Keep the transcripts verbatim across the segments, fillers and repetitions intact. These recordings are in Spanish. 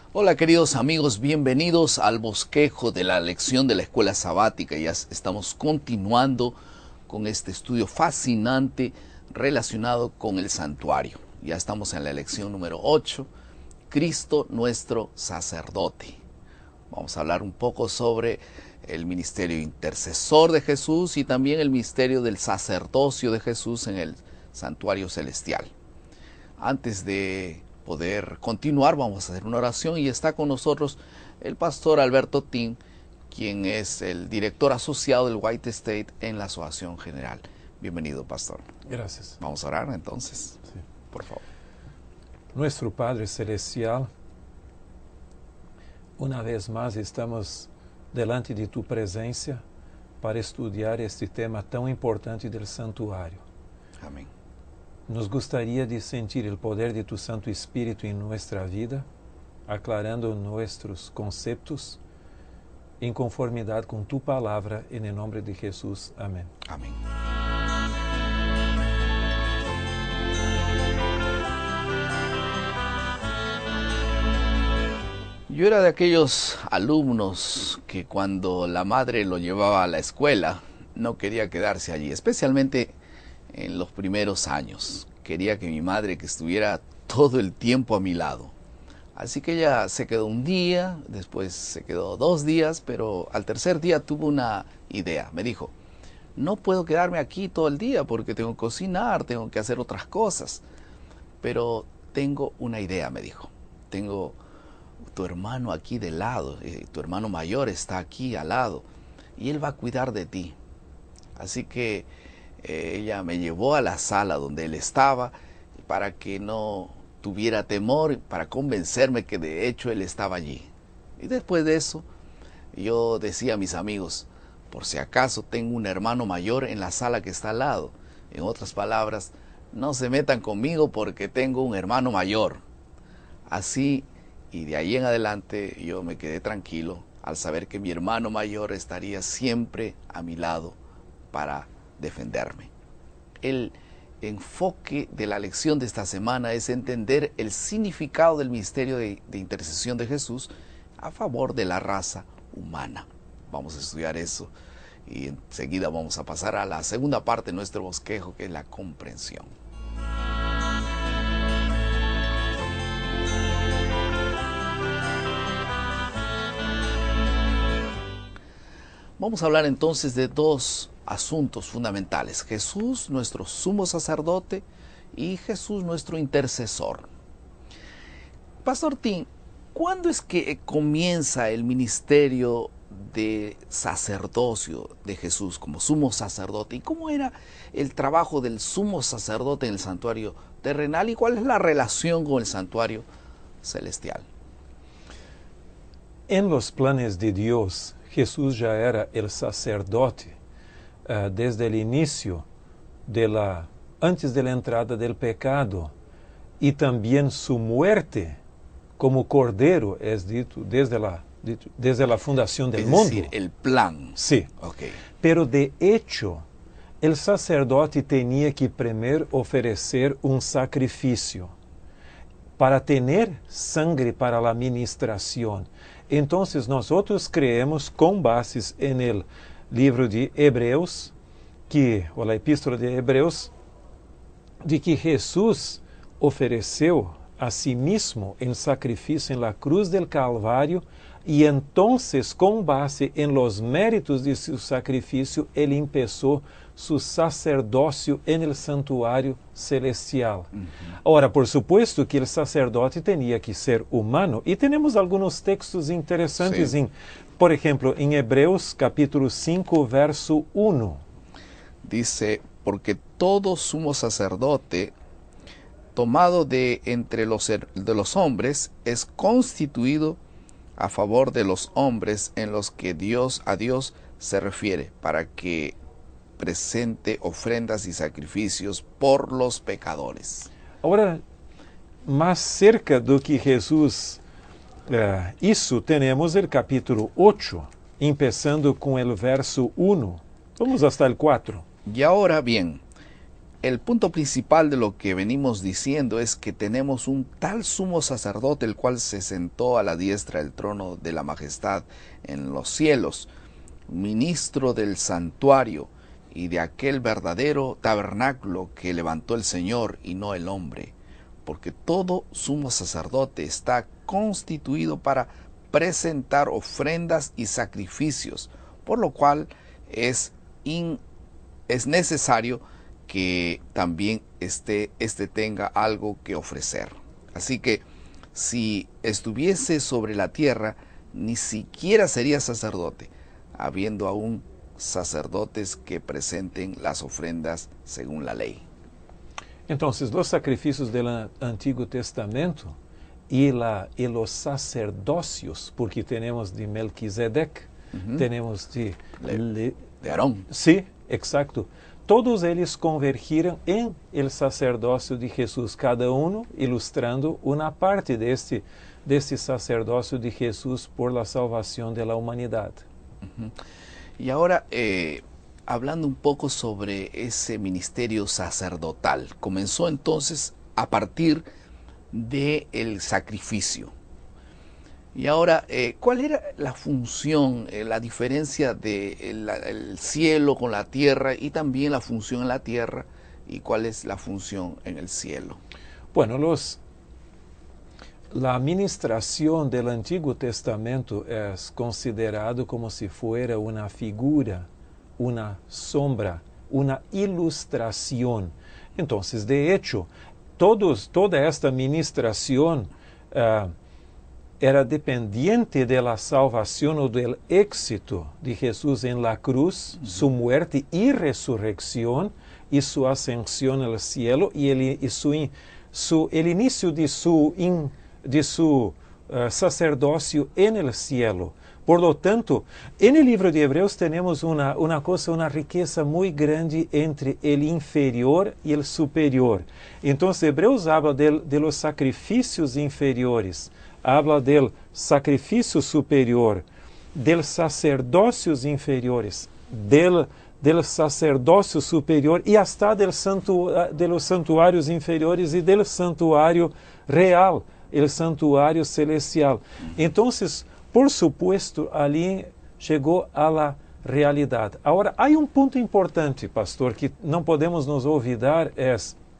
Hola queridos amigos, bienvenidos al bosquejo de la lección de la escuela sabática. Ya estamos continuando con este estudio fascinante relacionado con el santuario. Ya estamos en la lección número ocho, Cristo nuestro sacerdote. Vamos a hablar un poco sobre el ministerio intercesor de Jesús y también el misterio del sacerdocio de Jesús en el santuario celestial. Antes de poder continuar, vamos a hacer una oración y está con nosotros el pastor Alberto Tin, quien es el director asociado del White State en la Asociación General. Bienvenido, pastor. Gracias. Vamos a orar entonces, Sí. por favor. Nuestro Padre Celestial, una vez más estamos delante de tu presencia para estudiar este tema tão importante del santuário. Amén. Nos gustaría de sentir el poder de tu Santo Espíritu en nuestra vida, aclarando nuestros conceptos en conformidad con tu palabra, en el nombre de Jesús. Amén. Amén. Yo era de aquellos alumnos que cuando la madre lo llevaba a la escuela no quería quedarse allí, especialmente en los primeros años. Quería que mi madre que estuviera todo el tiempo a mi lado. Así que ella se quedó un día, después se quedó dos días, pero al tercer día tuvo una idea. Me dijo, no puedo quedarme aquí todo el día porque tengo que cocinar, tengo que hacer otras cosas. Pero tengo una idea, me dijo. Tengo tu hermano aquí de lado, eh, tu hermano mayor está aquí al lado y él va a cuidar de ti. Así que eh, ella me llevó a la sala donde él estaba para que no tuviera temor, para convencerme que de hecho él estaba allí. Y después de eso yo decía a mis amigos, por si acaso tengo un hermano mayor en la sala que está al lado. En otras palabras, no se metan conmigo porque tengo un hermano mayor. Así, y de ahí en adelante yo me quedé tranquilo al saber que mi hermano mayor estaría siempre a mi lado para defenderme. El enfoque de la lección de esta semana es entender el significado del misterio de, de intercesión de Jesús a favor de la raza humana. Vamos a estudiar eso y enseguida vamos a pasar a la segunda parte de nuestro bosquejo, que es la comprensión. Vamos a hablar entonces de dos asuntos fundamentales. Jesús, nuestro sumo sacerdote, y Jesús, nuestro intercesor. Pastor Tim, ¿cuándo es que comienza el ministerio de sacerdocio de Jesús como sumo sacerdote? ¿Y cómo era el trabajo del sumo sacerdote en el santuario terrenal? ¿Y cuál es la relación con el santuario celestial? En los planes de Dios, Jesús ya era el sacerdote uh, desde el inicio, de la, antes de la entrada del pecado, y también su muerte como cordero, es dicho, desde la, dicho, desde la fundación del es mundo. decir, el plan. Sí. Okay. Pero de hecho, el sacerdote tenía que primero ofrecer un sacrificio para tener sangre para la ministración. Entonces nosotros creemos con bases en el libro de Hebreos, que, o la epístola de Hebreos, de que Jesús ofreceu a sí mismo en sacrificio en la cruz del Calvario, y entonces con base en los méritos de su sacrificio, él empezó su sacerdocio en el santuario celestial. Uh-huh. Ahora, por supuesto que el sacerdote tenía que ser humano, y tenemos algunos textos interesantes, sí. en, por ejemplo, en Hebreos capítulo cinco, verso uno. Dice, porque todo sumo sacerdote tomado de entre los, de los hombres es constituido a favor de los hombres en los que Dios a Dios se refiere, para que presente ofrendas y sacrificios por los pecadores. Ahora, más cerca de lo que Jesús uh, hizo, tenemos el capítulo ocho, empezando con el verso uno. Vamos hasta el cuatro. Y ahora bien, el punto principal de lo que venimos diciendo es que tenemos un tal sumo sacerdote, el cual se sentó a la diestra del trono de la majestad en los cielos, ministro del santuario y de aquel verdadero tabernáculo que levantó el Señor y no el hombre, porque todo sumo sacerdote está constituido para presentar ofrendas y sacrificios, por lo cual es, in, es necesario que también este, este tenga algo que ofrecer. Así que si estuviese sobre la tierra, ni siquiera sería sacerdote, habiendo aún sacerdotes que presenten las ofrendas según la ley. Entonces, los sacrificios del Antiguo Testamento y, la, y los sacerdocios, porque tenemos de Melquisedec, uh-huh. tenemos de... Le, Le, de Aarón. Sí, exacto. Todos eles convergiram em el sacerdócio de Jesus, cada uno ilustrando uma parte deste, deste sacerdócio de Jesus por la salvación de la humanidad. Uh-huh. Y ahora, eh, hablando un poco sobre ese ministerio sacerdotal, comenzó entonces a partir del sacrificio. Y ahora, eh, ¿cuál era la función, eh, la diferencia del de cielo con la tierra y también la función en la tierra y cuál es la función en el cielo? Bueno, los, la administración del Antiguo Testamento es considerado como si fuera una figura, una sombra, una ilustración. Entonces, de hecho, todos, toda esta administración uh, era dependiente de la salvación o del éxito de Jesús en la cruz, uh-huh. su muerte y resurrección y su ascensión al cielo y el, y su, su, el inicio de su, in, de su uh, sacerdocio en el cielo. Por lo tanto, en el libro de Hebreos tenemos una, una cosa, una riqueza muy grande entre el inferior y el superior. Entonces, Hebreos habla de, de los sacrificios inferiores, habla del sacrificio superior, del sacerdocios inferiores, del, del sacerdocio superior y hasta del santu, de los santuarios inferiores y del santuario real, el santuario celestial. Entonces, por supuesto, ali chegou a la realidade. Agora, há um ponto importante, pastor, que não podemos nos olvidar, é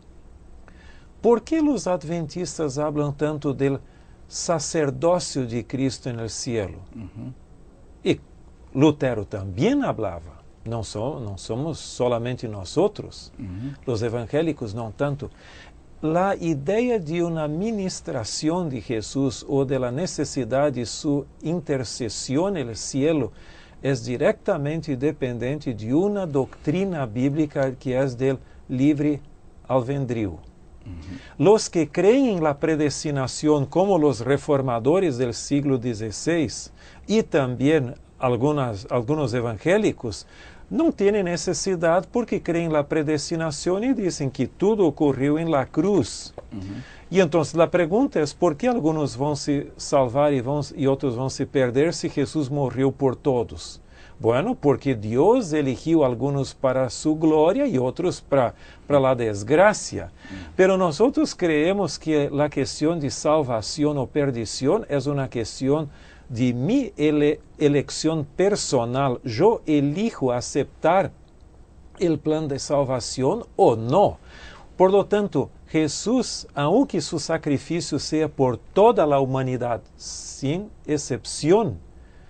por que os adventistas falam tanto do sacerdócio de Cristo no cielo? Uh-huh. E Lutero também falava. Não, so, não somos solamente nós outros, uh-huh. Os evangélicos não tanto. La idea de una ministración de Jesús o de la necesidad de su intercesión en el cielo es directamente dependiente de una doctrina bíblica que es del libre albedrío. Uh-huh. Los que creen en la predestinación, como los reformadores del siglo dieciséis y también algunas, algunos evangélicos, não têm necessidade porque creem na predestinação e dizem que tudo ocorreu em la cruz. Uhum. E então a pergunta é por que alguns vão se salvar e, vão, e outros vão se perder se Jesus morreu por todos? Bueno, porque Deus eligiu alguns para sua glória e outros para para a desgraça. Uhum. Pero nós creemos que a questão de salvação ou perdição é uma questão de mi ele elección personal. Yo elijo aceptar el plan de salvación o no. Por lo tanto, Jesús, aunque su sacrificio sea por toda la humanidad, sin excepción,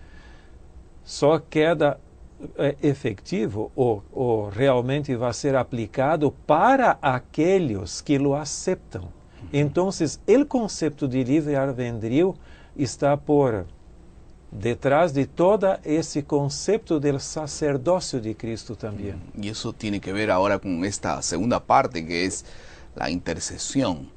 só queda eh, efectivo o, o realmente va a ser aplicado para aquellos que lo aceptan. Entonces, el concepto de livre albedrío está por detrás de todo ese concepto del sacerdocio de Cristo también. Y eso tiene que ver ahora con esta segunda parte que es la intercesión.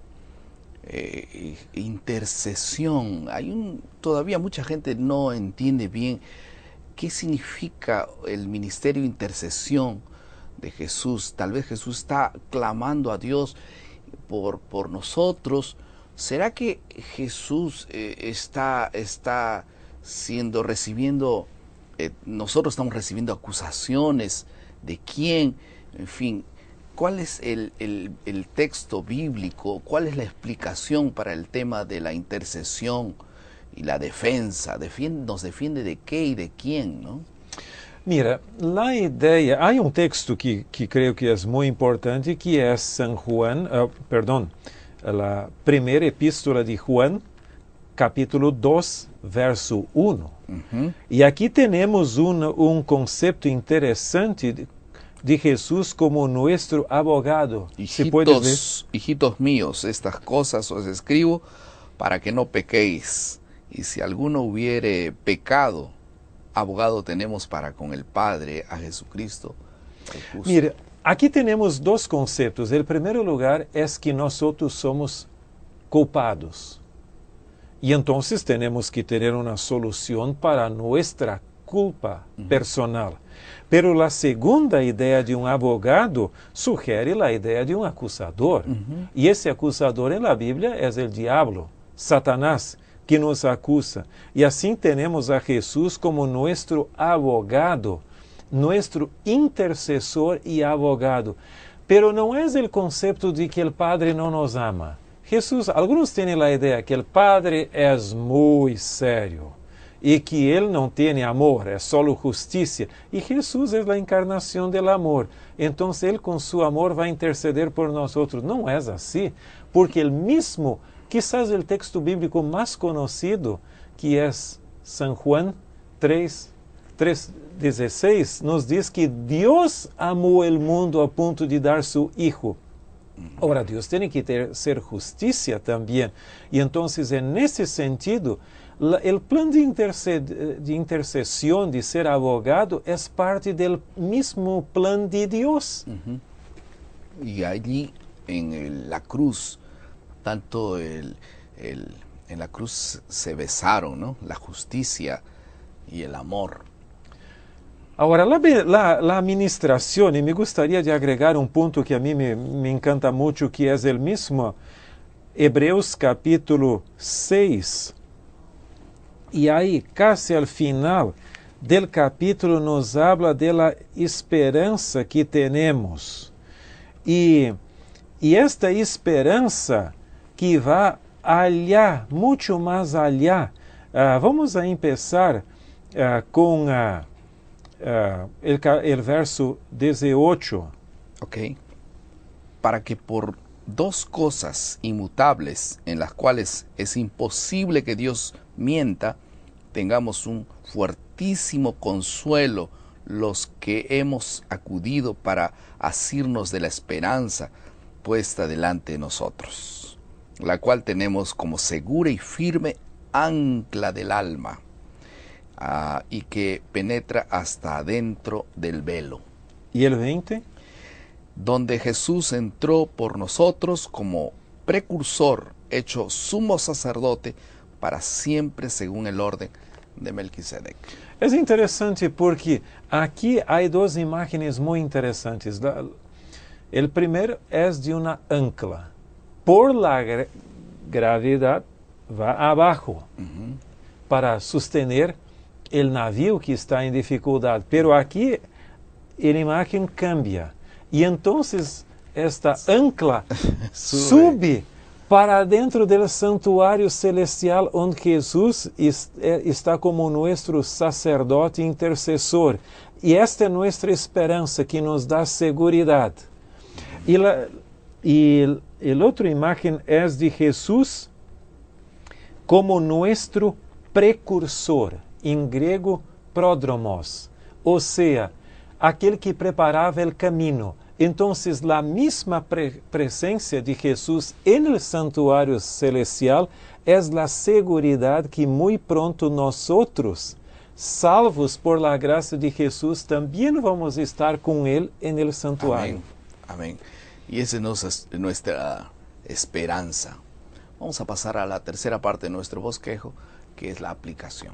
Eh, intercesión. Hay un, todavía mucha gente no entiende bien qué significa el ministerio de intercesión de Jesús. Tal vez Jesús está clamando a Dios por, por nosotros. ¿Será que Jesús eh, está... está siendo recibiendo, eh, nosotros estamos recibiendo acusaciones de quién, en fin, ¿cuál es el, el, el texto bíblico? ¿Cuál es la explicación para el tema de la intercesión y la defensa? Defiende, ¿Nos defiende de qué y de quién, no? Mira, la idea, hay un texto que, que creo que es muy importante, que es San Juan, uh, perdón, la primera epístola de Juan, capítulo dos, verso uno. Uh-huh. Y aquí tenemos un, un concepto interesante de, de Jesús como nuestro abogado. Hijitos, hijitos míos, estas cosas os escribo para que no pequéis. Y si alguno hubiere pecado, abogado tenemos para con el Padre, a Jesucristo. Mira, aquí tenemos dos conceptos. El primer lugar es que nosotros somos culpados. Y entonces tenemos que tener una solución para nuestra culpa uh-huh. personal. Pero la segunda idea de un abogado sugiere la idea de un acusador. Uh-huh. Y ese acusador en la Biblia es el diablo, Satanás, que nos acusa. Y así tenemos a Jesús como nuestro abogado, nuestro intercesor y abogado. Pero no es el concepto de que el Padre no nos ama. Jesús, algunos tienen la idea que el Padre es muy serio y que Él no tiene amor, es solo justicia. Y Jesús es la encarnación del amor. Entonces Él con su amor va a interceder por nosotros. No es así, porque el mismo, quizás el texto bíblico más conocido, que es San Juan tres, dieciséis, nos dice que Dios amó el mundo a punto de dar su Hijo. Ahora, Dios tiene que ter, ser justicia también. Y entonces, en ese sentido, la, el plan de, interced, de intercesión, de ser abogado, es parte del mismo plan de Dios. Uh-huh. Y allí, en el, la cruz, tanto el, el, en la cruz se besaron, ¿no? La justicia y el amor. Ahora, la, la, la administración, y me gustaría de agregar un punto que a mí me, me encanta mucho, que es el mismo Hebreos capítulo seis. Y ahí, casi al final del capítulo, nos habla de la esperanza que tenemos. Y, y esta esperanza que va allá, mucho más allá. Uh, vamos a empezar uh, con... Uh, Uh, el, el verso dieciocho. Ok. Para que por dos cosas inmutables en las cuales es imposible que Dios mienta, tengamos un fuertísimo consuelo los que hemos acudido para asirnos de la esperanza puesta delante de nosotros, la cual tenemos como segura y firme ancla del alma. Uh, y que penetra hasta adentro del velo. ¿Y el veinte? Donde Jesús entró por nosotros como precursor, hecho sumo sacerdote para siempre según el orden de Melquisedec. Es interesante porque aquí hay dos imágenes muy interesantes. La, el primero es de una ancla. Por la gra gravedad va abajo uh-huh. para sostener el navío que está en dificultad. Pero aquí la imagen cambia. Y entonces esta ancla sube para dentro del santuario celestial donde Jesús est está como nuestro sacerdote intercesor. Y esta es nuestra esperanza que nos da seguridad. Y la y el, el otra imagen es de Jesús como nuestro precursor. En griego, pródromos, o sea, aquel que preparaba el camino. Entonces, la misma pre presencia de Jesús en el santuario celestial es la seguridad que muy pronto nosotros, salvos por la gracia de Jesús, también vamos a estar con Él en el santuario. Amén. Amén. Y esa es nuestra esperanza. Vamos a pasar a la tercera parte de nuestro bosquejo, que es la aplicación.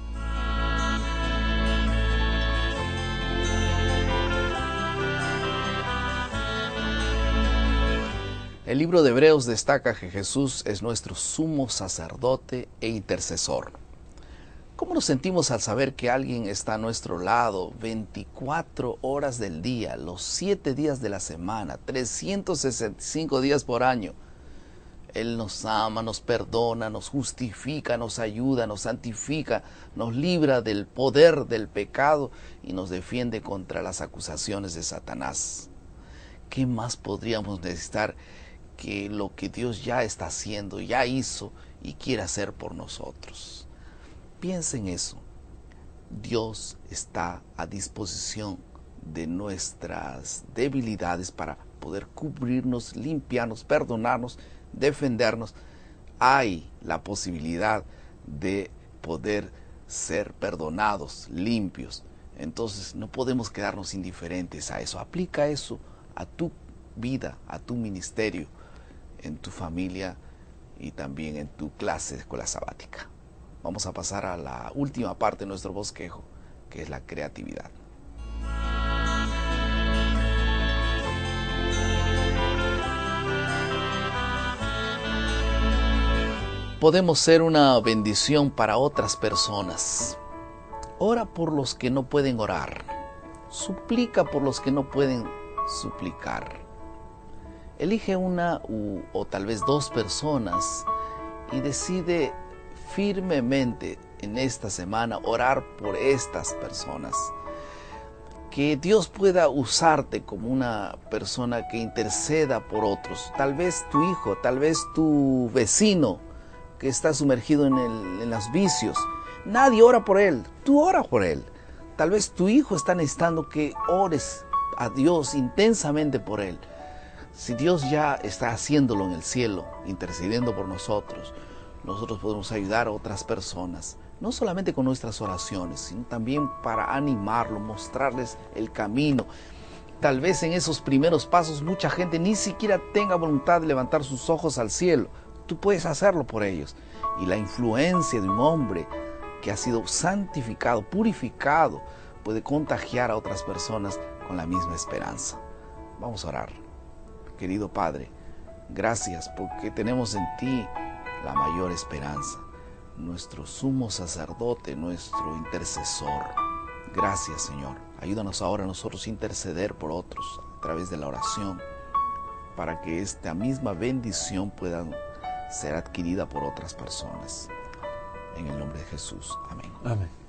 El libro de Hebreos destaca que Jesús es nuestro sumo sacerdote e intercesor. ¿Cómo nos sentimos al saber que alguien está a nuestro lado veinticuatro horas del día, los siete días de la semana, trescientos sesenta y cinco días por año? Él nos ama, nos perdona, nos justifica, nos ayuda, nos santifica, nos libra del poder del pecado y nos defiende contra las acusaciones de Satanás. ¿Qué más podríamos necesitar que lo que Dios ya está haciendo, ya hizo y quiere hacer por nosotros? Piensa en eso. Dios está a disposición de nuestras debilidades para poder cubrirnos, limpiarnos, perdonarnos, defendernos. Hay la posibilidad de poder ser perdonados, limpios. Entonces no podemos quedarnos indiferentes a eso. Aplica eso a tu vida, a tu ministerio, en tu familia y también en tu clase de escuela sabática. Vamos a pasar a la última parte de nuestro bosquejo, que es la creatividad. Podemos ser una bendición para otras personas. Ora por los que no pueden orar. Suplica por los que no pueden suplicar. Elige una u, o tal vez dos personas y decide firmemente en esta semana orar por estas personas. Que Dios pueda usarte como una persona que interceda por otros. Tal vez tu hijo, tal vez tu vecino que está sumergido en, el, en los vicios. Nadie ora por él, tú ora por él. Tal vez tu hijo está necesitando que ores a Dios intensamente por él. Si Dios ya está haciéndolo en el cielo, intercediendo por nosotros, nosotros podemos ayudar a otras personas, no solamente con nuestras oraciones, sino también para animarlo, mostrarles el camino. Tal vez en esos primeros pasos mucha gente ni siquiera tenga voluntad de levantar sus ojos al cielo. Tú puedes hacerlo por ellos. Y la influencia de un hombre que ha sido santificado, purificado, puede contagiar a otras personas con la misma esperanza. Vamos a orar. Querido Padre, gracias porque tenemos en ti la mayor esperanza, nuestro sumo sacerdote, nuestro intercesor. Gracias, Señor. Ayúdanos ahora a nosotros a interceder por otros a través de la oración, para que esta misma bendición pueda ser adquirida por otras personas. En el nombre de Jesús. Amén. Amén.